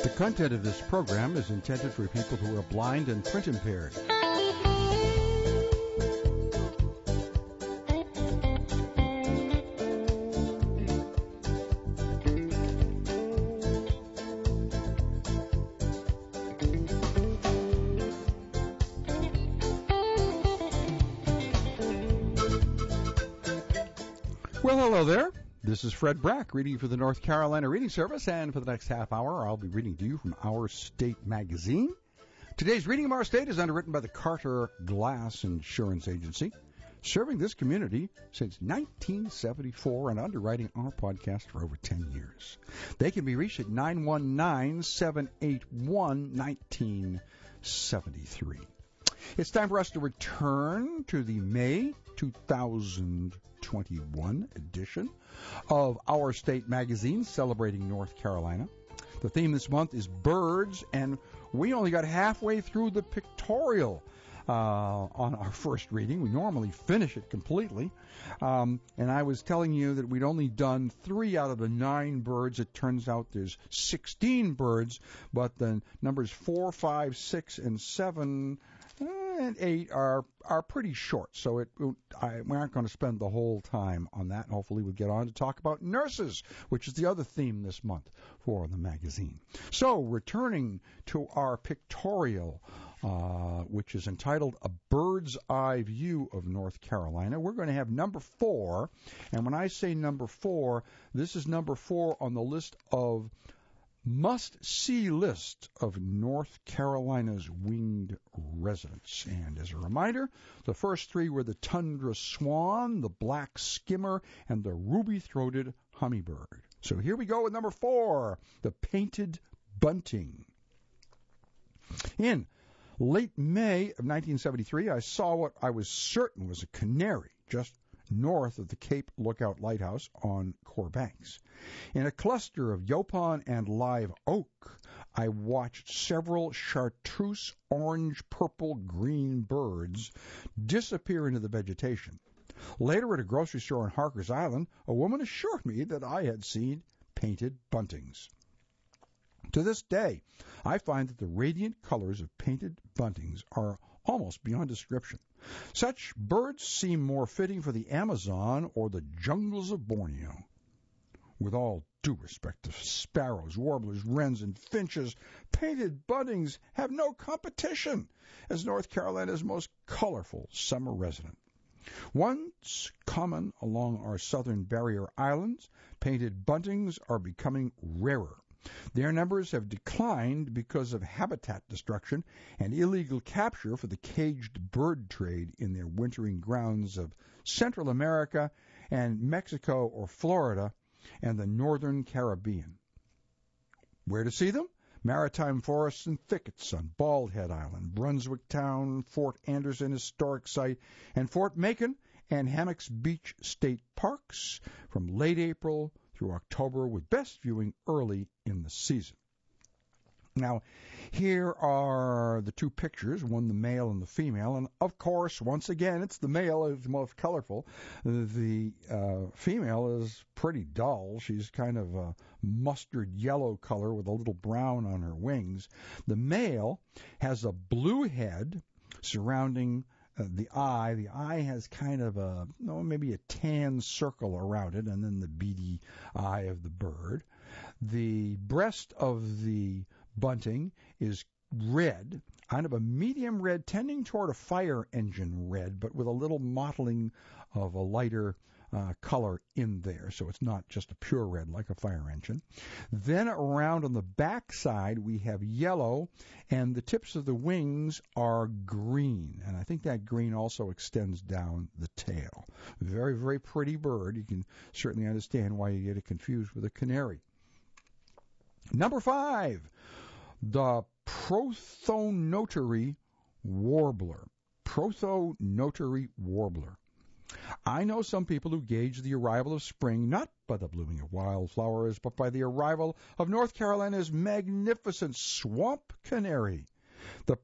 The content of this program is intended for people who are blind and print impaired. Well, hello there. This is Fred Brack reading for the North Carolina Reading Service, and for the next half hour I'll be reading to you from Our State magazine. Today's reading of Our State is underwritten by the Carter Glass Insurance Agency, serving this community since 1974 and underwriting our podcast for over 10 years. They can be reached at 919-781-1973. It's time for us to return to the May 2021 edition of Our State magazine celebrating North Carolina. The theme this month is birds, and we only got halfway through the pictorial on our first reading. We normally finish it completely. And I was telling you that we'd only done 3 out of the 9 birds. It turns out there's 16 birds, but the numbers 4, 5, 6, and 7 and 8 are pretty short. So we aren't going to spend the whole time on that. And hopefully we'll get on to talk about nurses, which is the other theme this month for the magazine. So returning to our pictorial, which is entitled A Bird's Eye View of North Carolina, we're going to have number 4. And when I say number 4, this is number 4 on the list of must-see list of North Carolina's winged residents. And as a reminder, the first 3 were the tundra swan, the black skimmer, and the ruby-throated hummingbird. So here we go with number 4, the painted bunting. In late May of 1973, I saw what I was certain was a canary just north of the Cape Lookout Lighthouse on Core Banks. In a cluster of yaupon and live oak, I watched several chartreuse orange, purple, green birds disappear into the vegetation. Later at a grocery store on Harker's Island, a woman assured me that I had seen painted buntings. To this day, I find that the radiant colors of painted buntings are almost beyond description. Such birds seem more fitting for the Amazon or the jungles of Borneo. With all due respect to sparrows, warblers, wrens, and finches, painted buntings have no competition as North Carolina's most colorful summer resident. Once common along our southern barrier islands, painted buntings are becoming rarer. Their numbers have declined because of habitat destruction and illegal capture for the caged bird trade in their wintering grounds of Central America and Mexico or Florida and the northern Caribbean. Where to see them? Maritime forests and thickets on Bald Head Island, Brunswick Town, Fort Anderson Historic Site, and Fort Macon and Hammocks Beach State Parks from late April through October, with best viewing early in the season. Now, here are the 2 pictures, one the male and the female, and of course, once again, it's the male is the most colorful. The female is pretty dull. She's kind of a mustard yellow color with a little brown on her wings. The male has a blue head surrounding the eye. The eye has kind of maybe a tan circle around it, and then the beady eye of the bird. The breast of the bunting is red, kind of a medium red, tending toward a fire engine red, but with a little mottling of a lighter color in there, so it's not just a pure red like a fire engine. Then around on the back side we have yellow, and the tips of the wings are green, and I think that green also extends down the tail. Very, very pretty bird. You can certainly understand why you get it confused with a canary. Number 5, the prothonotary warbler. Prothonotary warbler. I know some people who gauge the arrival of spring not by the blooming of wildflowers, but by the arrival of North Carolina's magnificent swamp canary. The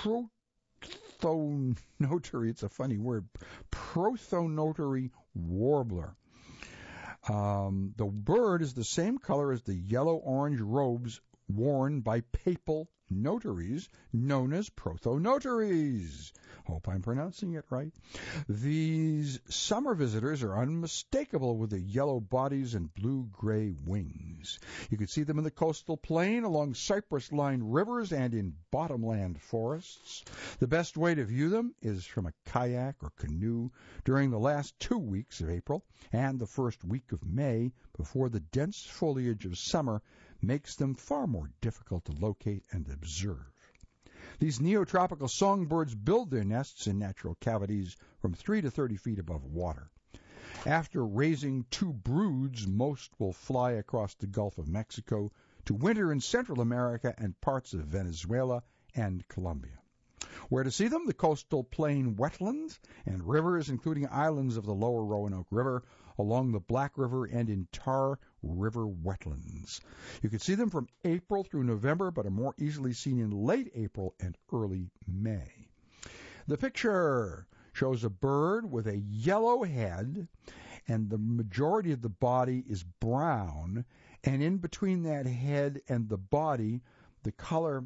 prothonotary, it's a funny word, prothonotary warbler. The bird is the same color as the yellow-orange robes worn by papal notaries known as protonotaries. Hope I'm pronouncing it right. These summer visitors are unmistakable with the yellow bodies and blue-gray wings. You can see them in the coastal plain, along cypress-lined rivers, and in bottomland forests. The best way to view them is from a kayak or canoe during the last 2 weeks of April and the first week of May, before the dense foliage of summer makes them far more difficult to locate and observe. These neotropical songbirds build their nests in natural cavities from 3 to 30 feet above water. After raising 2 broods, most will fly across the Gulf of Mexico to winter in Central America and parts of Venezuela and Colombia. Where to see them? The coastal plain wetlands and rivers, including islands of the lower Roanoke River, along the Black River, and in Tar River wetlands. You can see them from April through November, but are more easily seen in late April and early May. The picture shows a bird with a yellow head, and the majority of the body is brown, and in between that head and the body, the color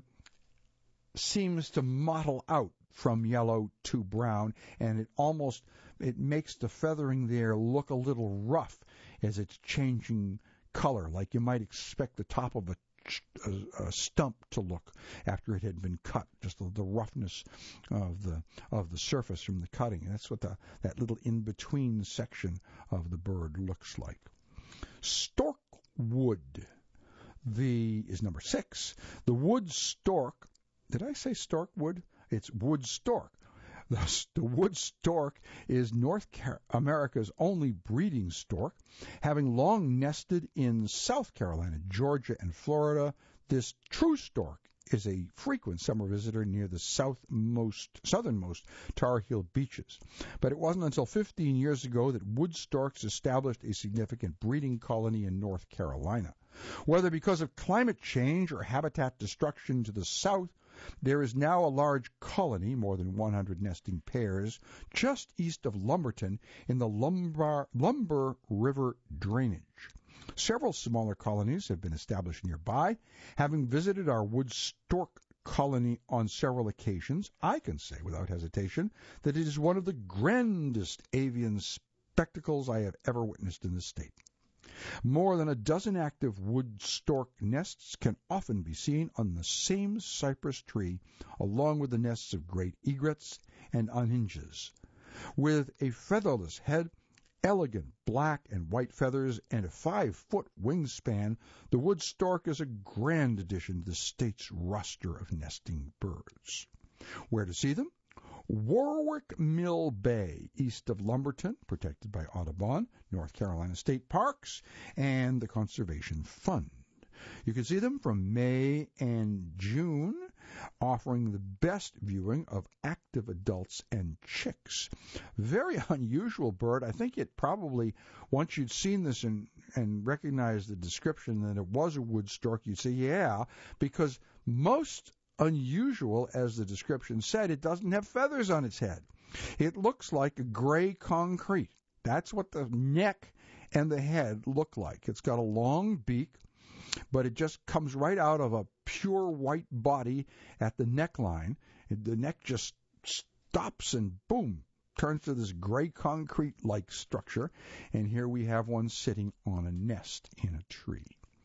seems to mottle out from yellow to brown, and it makes the feathering there look a little rough as it's changing color, like you might expect the top of a stump to look after it had been cut, just the roughness of the surface from the cutting. And that's what that little in-between section of the bird looks like. Stork wood is number 6. The wood stork. Did I say stork wood? It's wood stork. The wood stork is North America's only breeding stork, having long nested in South Carolina, Georgia, and Florida. This true stork is a frequent summer visitor near the southernmost Tar Heel beaches. But it wasn't until 15 years ago that wood storks established a significant breeding colony in North Carolina. Whether because of climate change or habitat destruction to the south, there is now a large colony, more than 100 nesting pairs, just east of Lumberton in the Lumber River drainage. Several smaller colonies have been established nearby. Having visited our wood stork colony on several occasions, I can say without hesitation that it is one of the grandest avian spectacles I have ever witnessed in the state. More than a dozen active wood stork nests can often be seen on the same cypress tree, along with the nests of great egrets and unhinges. With a featherless head, elegant black and white feathers, and a 5-foot wingspan, the wood stork is a grand addition to the state's roster of nesting birds. Where to see them? Warwick Mill Bay, east of Lumberton, protected by Audubon, North Carolina State Parks, and the Conservation Fund. You can see them from May and June, offering the best viewing of active adults and chicks. Very unusual bird. I think it probably, once you'd seen this and recognized the description that it was a wood stork, you'd say, yeah, because most unusual, as the description said, it doesn't have feathers on its head. It looks like a gray concrete. That's what the neck and the head look like. It's got a long beak, but it just comes right out of a pure white body at the neckline. The neck just stops and boom, turns to this gray concrete-like structure. And here we have one sitting on a nest in a tree.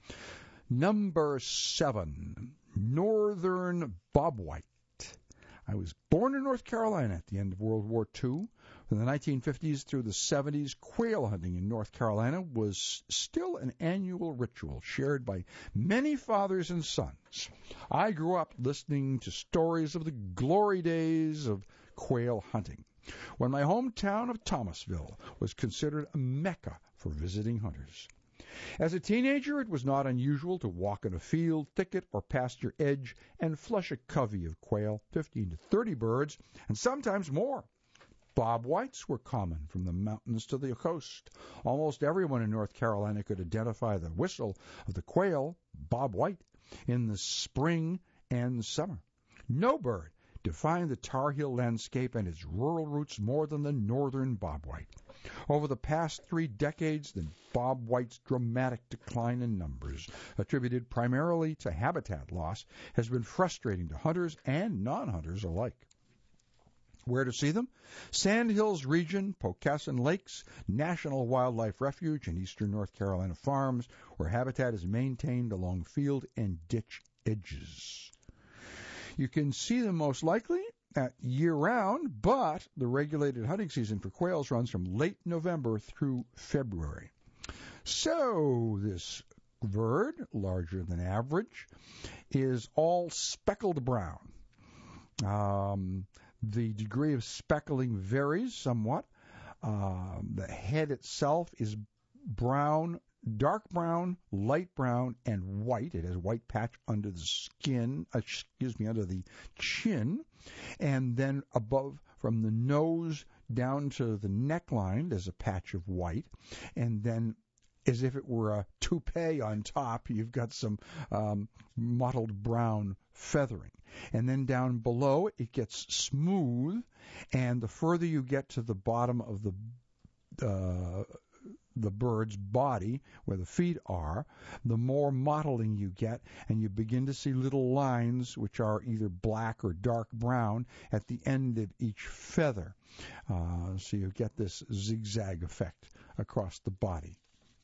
Number 7. Northern bobwhite. I was born in North Carolina at the end of World War II. From the 1950s through the 70s, quail hunting in North Carolina was still an annual ritual shared by many fathers and sons. I grew up listening to stories of the glory days of quail hunting, when my hometown of Thomasville was considered a mecca for visiting hunters. As a teenager, it was not unusual to walk in a field, thicket, or pasture edge and flush a covey of quail, 15 to 30 birds, and sometimes more. Bobwhites were common from the mountains to the coast. Almost everyone in North Carolina could identify the whistle of the quail, bobwhite, in the spring and the summer. No bird define the Tar Heel landscape and its rural roots more than the northern bobwhite. Over the past 3 decades, the bobwhite's dramatic decline in numbers, attributed primarily to habitat loss, has been frustrating to hunters and non-hunters alike. Where to see them? Sandhills Region, Pocassin Lakes, National Wildlife Refuge, and eastern North Carolina farms, where habitat is maintained along field and ditch edges. You can see them most likely year-round, but the regulated hunting season for quails runs from late November through February. So this bird, larger than average, is all speckled brown. The degree of speckling varies somewhat. The head itself is brown, dark brown, light brown, and white. It has a white patch under the skin, under the chin, and then above, from the nose down to the neckline, there's a patch of white, and then as if it were a toupee on top, you've got some mottled brown feathering. And then down below, it gets smooth, and the further you get to the bottom of the bird's body, where the feet are, the more mottling you get, and you begin to see little lines which are either black or dark brown at the end of each feather. So you get this zigzag effect across the body.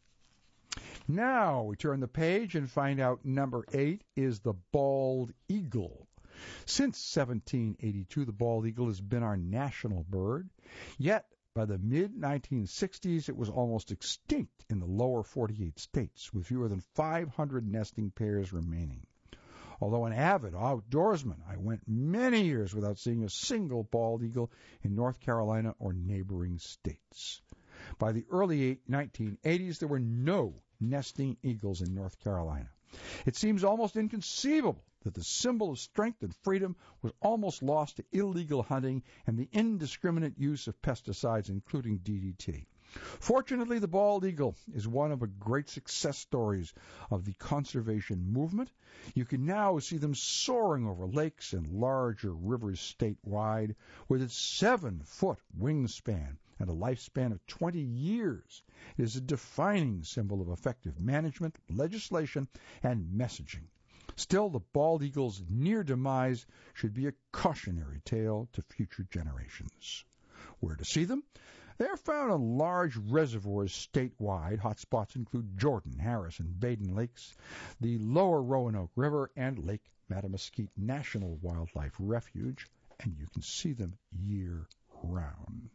Now we turn the page and find out number 8 is the bald eagle. Since 1782, the bald eagle has been our national bird, yet by the mid-1960s, it was almost extinct in the lower 48 states, with fewer than 500 nesting pairs remaining. Although an avid outdoorsman, I went many years without seeing a single bald eagle in North Carolina or neighboring states. By the early 1980s, there were no nesting eagles in North Carolina. It seems almost inconceivable that the symbol of strength and freedom was almost lost to illegal hunting and the indiscriminate use of pesticides, including DDT. Fortunately, the bald eagle is one of the great success stories of the conservation movement. You can now see them soaring over lakes and larger rivers statewide with its 7-foot wingspan and a lifespan of 20 years. It is a defining symbol of effective management, legislation, and messaging. Still, the bald eagle's near demise should be a cautionary tale to future generations. Where to see them? They are found in large reservoirs statewide. Hotspots include Jordan, Harris, and Baden Lakes, the lower Roanoke River, and Lake Mattamuskeet National Wildlife Refuge, and you can see them year-round.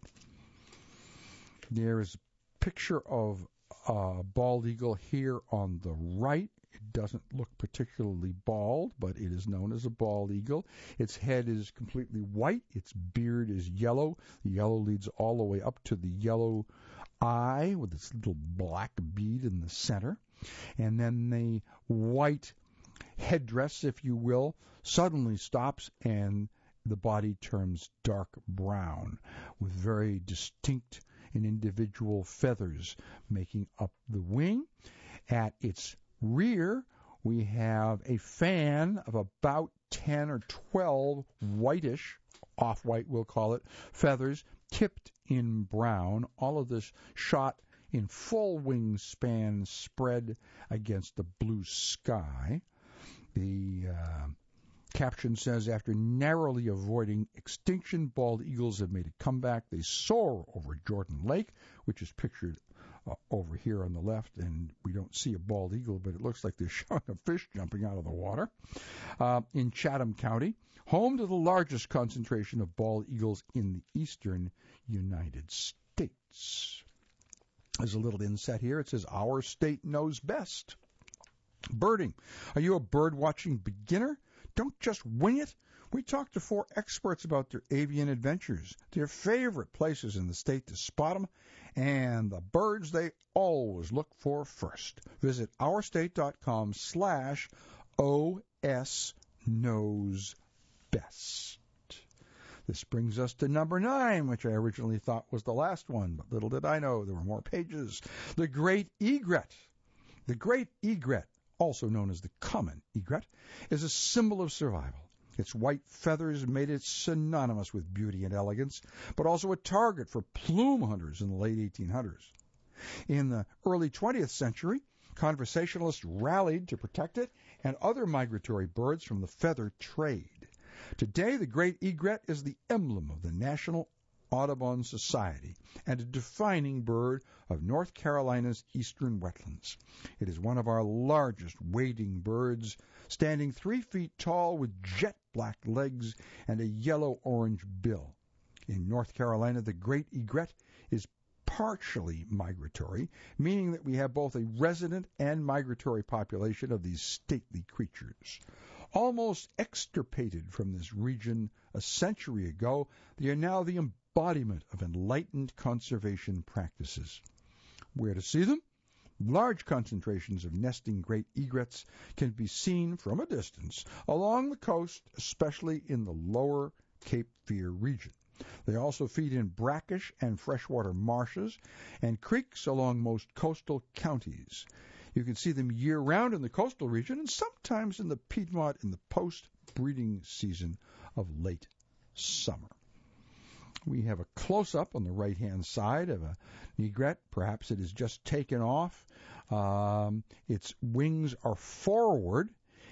There is a picture of a bald eagle here on the right. It doesn't look particularly bald, but it is known as a bald eagle. Its head is completely white. Its beard is yellow. The yellow leads all the way up to the yellow eye with its little black bead in the center. And then the white headdress, if you will, suddenly stops and the body turns dark brown with very distinct and individual feathers making up the wing. At its rear, we have a fan of about 10 or 12 whitish, off-white we'll call it, feathers tipped in brown. All of this shot in full wingspan spread against the blue sky. The caption says, after narrowly avoiding extinction, bald eagles have made a comeback. They soar over Jordan Lake, which is pictured over here on the left, and we don't see a bald eagle, but it looks like they're showing a fish jumping out of the water. In Chatham County, home to the largest concentration of bald eagles in the eastern United States. There's a little inset here. It says, our state knows best. Birding. Are you a bird-watching beginner? Don't just wing it. We talked to 4 experts about their avian adventures, their favorite places in the state to spot them, and the birds they always look for first. Visit ourstate.com/OS knows best. This brings us to number 9, which I originally thought was the last one, but little did I know there were more pages. The great egret. The great egret, also known as the common egret, is a symbol of survival. Its white feathers made it synonymous with beauty and elegance, but also a target for plume hunters in the late 1800s. In the early 20th century, conversationalists rallied to protect it and other migratory birds from the feather trade. Today, the great egret is the emblem of the National Audubon Society and a defining bird of North Carolina's eastern wetlands. It is one of our largest wading birds, standing 3 feet tall with jet black legs and a yellow-orange bill. In North Carolina, the great egret is partially migratory, meaning that we have both a resident and migratory population of these stately creatures. Almost extirpated from this region a century ago, they are now the embodiment of enlightened conservation practices. Where to see them? Large concentrations of nesting great egrets can be seen from a distance along the coast, especially in the lower Cape Fear region. They also feed in brackish and freshwater marshes and creeks along most coastal counties. You can see them year-round in the coastal region and sometimes in the Piedmont in the post-breeding season of late summer. We have a close-up on the right-hand side of an egret. Perhaps it is just taken off. Its wings are forward,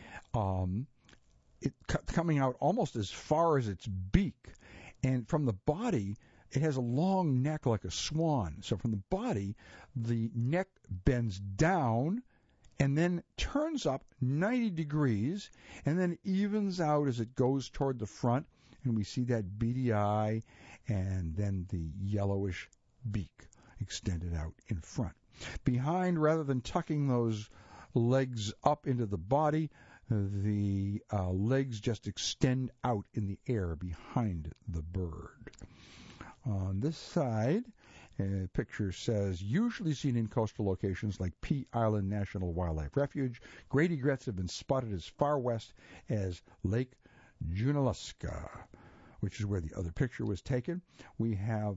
coming out almost as far as its beak. And from the body, it has a long neck like a swan. So from the body, the neck bends down and then turns up 90 degrees and then evens out as it goes toward the front. And we see that beady eye and then the yellowish beak extended out in front. Behind, rather than tucking those legs up into the body, the legs just extend out in the air behind the bird. On this side, the picture says, usually seen in coastal locations like Pea Island National Wildlife Refuge, great egrets have been spotted as far west as Lake Junaluska, which is where the other picture was taken. We have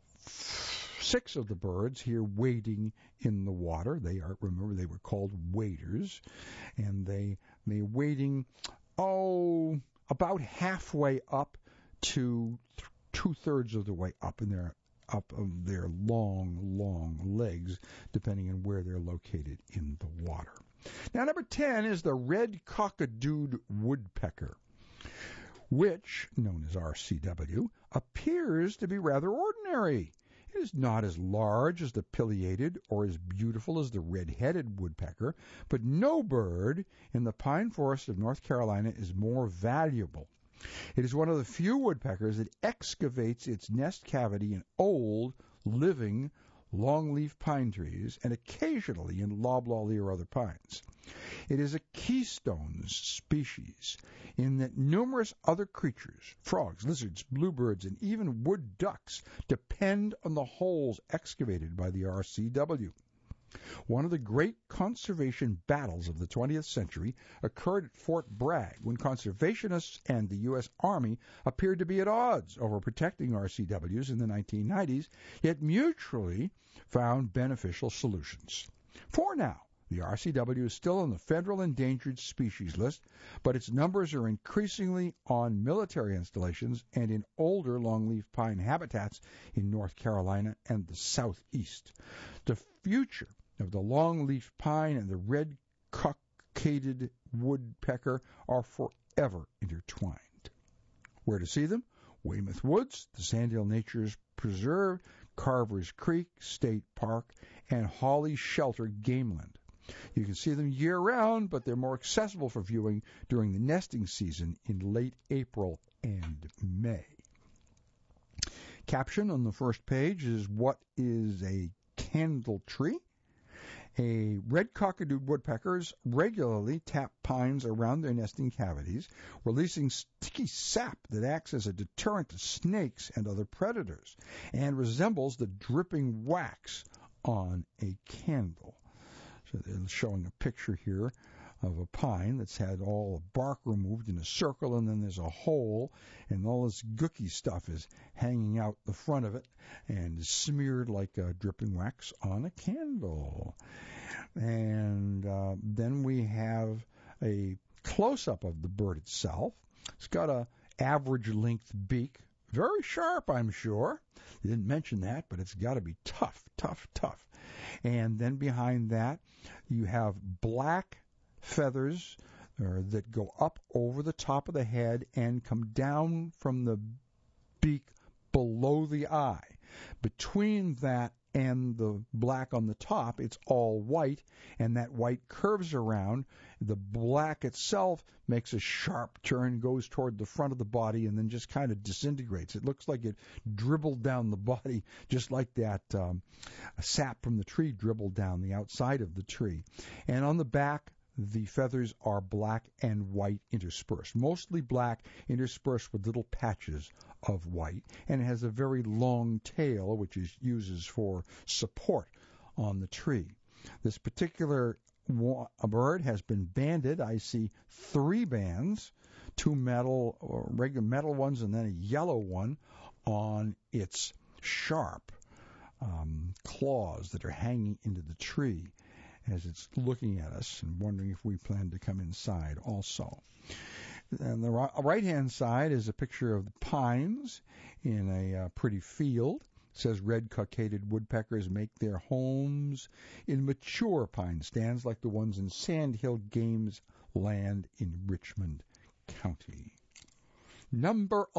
6 of the birds here wading in the water. Remember, they were called waders, and they wading about halfway up to 2/3 of the way up of their long legs, depending on where they're located in the water. Now, number 10 is the red-cockadooed woodpecker, which, known as RCW, appears to be rather ordinary. It is not as large as the pileated or as beautiful as the red-headed woodpecker, but no bird in the pine forest of North Carolina is more valuable. It is one of the few woodpeckers that excavates its nest cavity in old, living, longleaf pine trees and occasionally in loblolly or other pines. It is a keystone species in that numerous other creatures, frogs, lizards, bluebirds, and even wood ducks, depend on the holes excavated by the RCW. One of the great conservation battles of the 20th century occurred at Fort Bragg when conservationists and the U.S. Army appeared to be at odds over protecting RCWs in the 1990s, yet mutually found beneficial solutions. For now, the RCW is still on the federal endangered species list, but its numbers are increasingly on military installations and in older longleaf pine habitats in North Carolina and the southeast. The future of the longleaf pine and the red-cockaded woodpecker are forever intertwined. Where to see them? Weymouth Woods, the Sanddale Nature Preserve, Carver's Creek State Park, and Hawley Shelter Gameland. You can see them year-round, but they're more accessible for viewing during the nesting season in late April and May. Caption on the first page is, what is a candle tree? A red-cockadooed woodpeckers regularly tap pines around their nesting cavities, releasing sticky sap that acts as a deterrent to snakes and other predators, and resembles the dripping wax on a candle. So they're showing a picture here of a pine that's had all the bark removed in a circle, and then there's a hole, and all this gooky stuff is hanging out the front of it and is smeared like dripping wax on a candle. And then we have a close-up of the bird itself. It's got a average length beak. Very sharp, I'm sure. They didn't mention that, but it's got to be tough, tough, tough. And then behind that, you have black feathers that go up over the top of the head and come down from the beak below the eye. Between that and the black on the top, it's all white, and that white curves around. The black itself makes a sharp turn, goes toward the front of the body, and then just kind of disintegrates. It looks like it dribbled down the body, just like that sap from the tree dribbled down the outside of the tree. And on the back, the feathers are black and white interspersed, mostly black interspersed with little patches of white, and it has a very long tail, which it uses for support on the tree. This particular bird has been banded. I see 3 bands, 2 metal or regular metal ones, and then a yellow one on its sharp claws that are hanging into the tree as it's looking at us and wondering if we plan to come inside also. And the right-hand side is a picture of the pines in a pretty field. It says red cockaded woodpeckers make their homes in mature pine stands like the ones in Sandhill Games Land in Richmond County. Number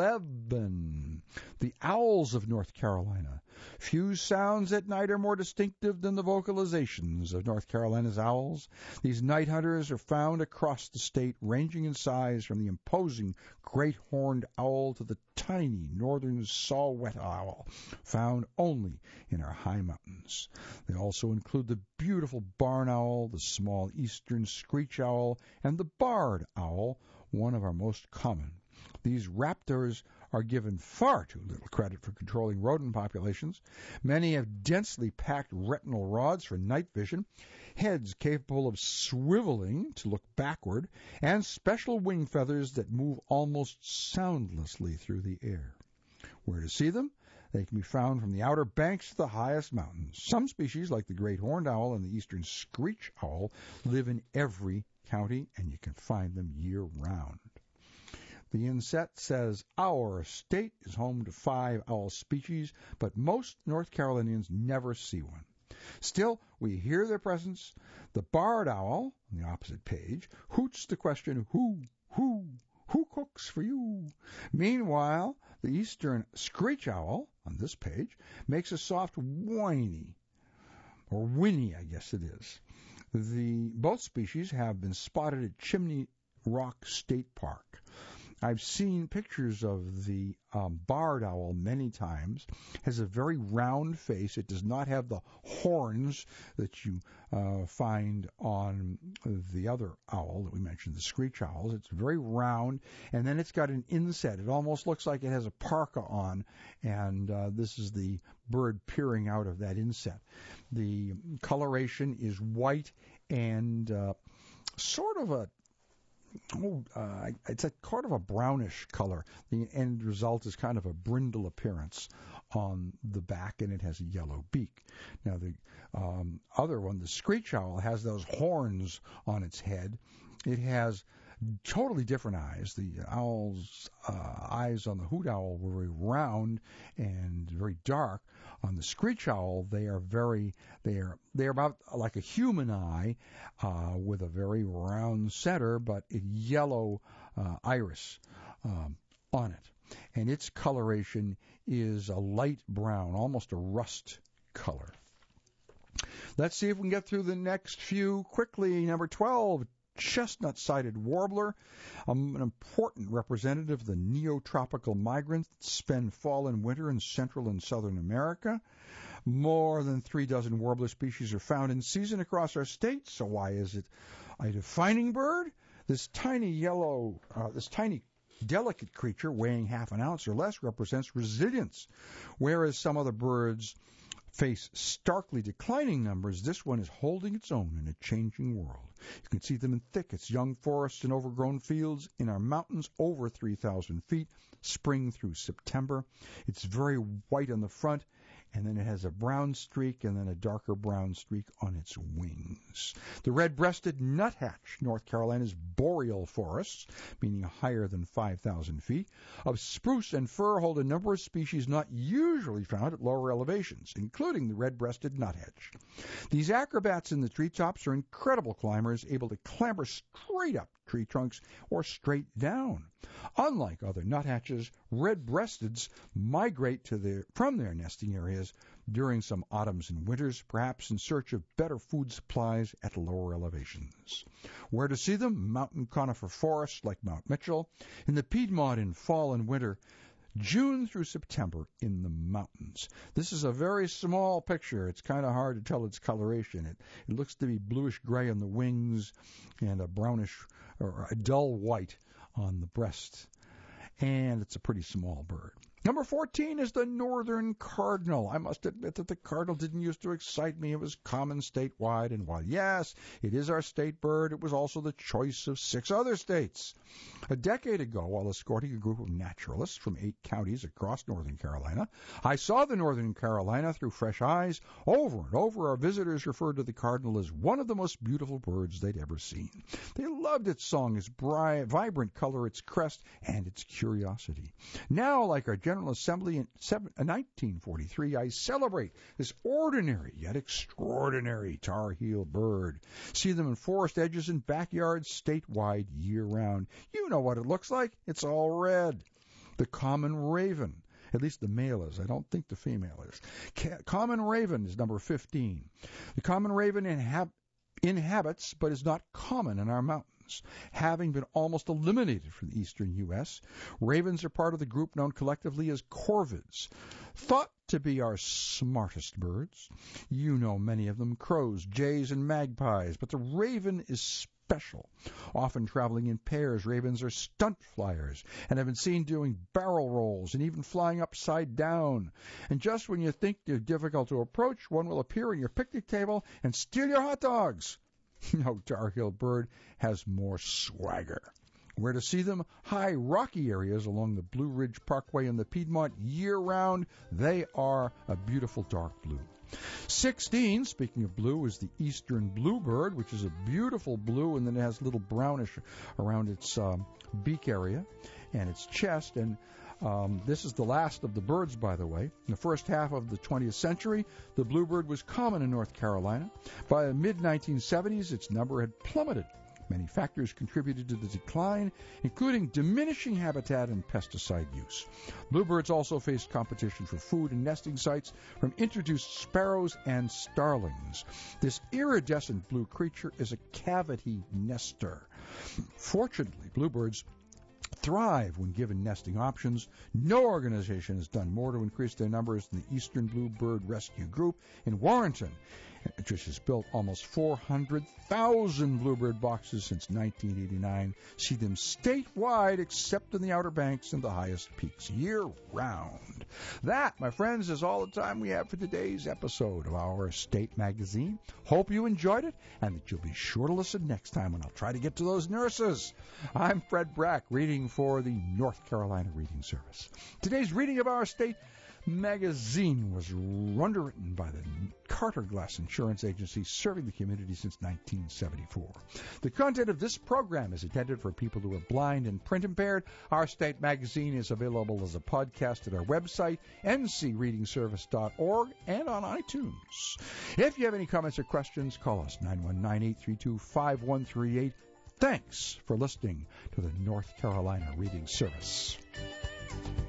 11, the owls of North Carolina. Few sounds at night are more distinctive than the vocalizations of North Carolina's owls. These night hunters are found across the state, ranging in size from the imposing great horned owl to the tiny northern saw-whet owl, found only in our high mountains. They also include the beautiful barn owl, the small eastern screech owl, and the barred owl, one of our most common. These raptors are given far too little credit for controlling rodent populations. Many have densely packed retinal rods for night vision, heads capable of swiveling to look backward, and special wing feathers that move almost soundlessly through the air. Where to see them? They can be found from the outer banks to the highest mountains. Some species, like the great horned owl and the eastern screech owl, live in every county, and you can find them year-round. The inset says, our state is home to 5 owl species, but most North Carolinians never see one. Still, we hear their presence. The barred owl, on the opposite page, hoots the question, who cooks for you? Meanwhile, the eastern screech owl, on this page, makes a soft whinny, or whinny, I guess it is. Both species have been spotted at Chimney Rock State Park. I've seen pictures of the barred owl many times. It has a very round face. It does not have the horns that you find on the other owl that we mentioned, the screech owls. It's very round, and then it's got an inset. It almost looks like it has a parka on, and this is the bird peering out of that inset. The coloration is white and sort of a it's a kind of a brownish color. The end result is kind of a brindle appearance on the back, and it has a yellow beak. Now, the other one, the screech owl, has those horns on its head. It has totally different eyes. The owl's eyes on the hoot owl were very round and very dark. On the screech owl, they are about like a human eye with a very round center, but a yellow iris on it. And its coloration is a light brown, almost a rust color. Let's see if we can get through the next few quickly. Number 12, chestnut-sided warbler, an important representative of the neotropical migrants that spend fall and winter in Central and Southern America. More than 36 warbler species are found in season across our state, so why is it a defining bird? This tiny delicate creature weighing half an ounce or less represents resilience, whereas some other birds face starkly declining numbers. This one is holding its own in a changing world. You can see them in thickets, young forests, and overgrown fields in our mountains over 3,000 feet, spring through September. It's very white on the front, and then it has a brown streak and then a darker brown streak on its wings. spruce. The red-breasted nuthatch, North Carolina's boreal forests, meaning higher than 5,000 feet, of spruce and fir hold a number of species not usually found at lower elevations, including the red-breasted nuthatch. These acrobats in the treetops are incredible climbers, able to clamber straight up tree trunks or straight down. Unlike other nuthatches, red-breasteds migrate from their nesting areas during some autumns and winters, perhaps in search of better food supplies at lower elevations. Where to see them? Mountain conifer forests like Mount Mitchell, in the Piedmont in fall and winter, June through September in the mountains. This is a very small picture. It's kind of hard to tell its coloration. It looks to be bluish-gray on the wings and a brownish or a dull white on the breast. And it's a pretty small bird. Number 14 is the northern cardinal. I must admit that the cardinal didn't used to excite me. It was common statewide, and while, yes, it is our state bird, it was also the choice of 6 other states. A decade ago, while escorting a group of naturalists from 8 counties across northern Carolina, I saw the northern Carolina through fresh eyes. Over and over, our visitors referred to the cardinal as one of the most beautiful birds they'd ever seen. They loved its song, its vibrant color, its crest, and its curiosity. Now, like our General Assembly in 1943, I celebrate this ordinary yet extraordinary Tar Heel bird. See them in forest edges and backyards statewide year-round. You know what it looks like. It's all red. The common raven. At least the male is. I don't think the female is. Common raven is number 15. The common raven inhabits but is not common in our mountains. Having been almost eliminated from the eastern U.S., ravens are part of the group known collectively as corvids, thought to be our smartest birds. You know many of them, crows, jays, and magpies, but the raven is special. Often traveling in pairs, ravens are stunt flyers and have been seen doing barrel rolls and even flying upside down. And just when you think they're difficult to approach, one will appear on your picnic table and steal your hot dogs. No Tar Heel bird has more swagger. Where to see them? High, rocky areas along the Blue Ridge Parkway in the Piedmont year-round. They are a beautiful dark blue. 16, speaking of blue, is the eastern bluebird, which is a beautiful blue, and then it has a little brownish around its beak area and its chest. And this is the last of the birds, by the way. In the first half of the 20th century, the bluebird was common in North Carolina. By the mid-1970s, its number had plummeted. Many factors contributed to the decline, including diminishing habitat and pesticide use. Bluebirds also faced competition for food and nesting sites from introduced sparrows and starlings. This iridescent blue creature is a cavity nester. Fortunately, bluebirds thrive when given nesting options. No organization has done more to increase their numbers than the Eastern Bluebird Rescue Group in Warrenton, which has built almost 400,000 bluebird boxes since 1989. See them statewide, except in the Outer Banks and the highest peaks, year-round. That, my friends, is all the time we have for today's episode of our State Magazine. Hope you enjoyed it, and that you'll be sure to listen next time when I'll try to get to those nurses. I'm Fred Brack, reading for the North Carolina Reading Service. Today's reading of our State Magazine was underwritten by the Carter Glass Insurance Agency, serving the community since 1974. The content of this program is intended for people who are blind and print impaired. Our State Magazine is available as a podcast at our website, ncreadingservice.org, and on iTunes. If you have any comments or questions, call us 919-832-5138. Thanks for listening to the North Carolina Reading Service.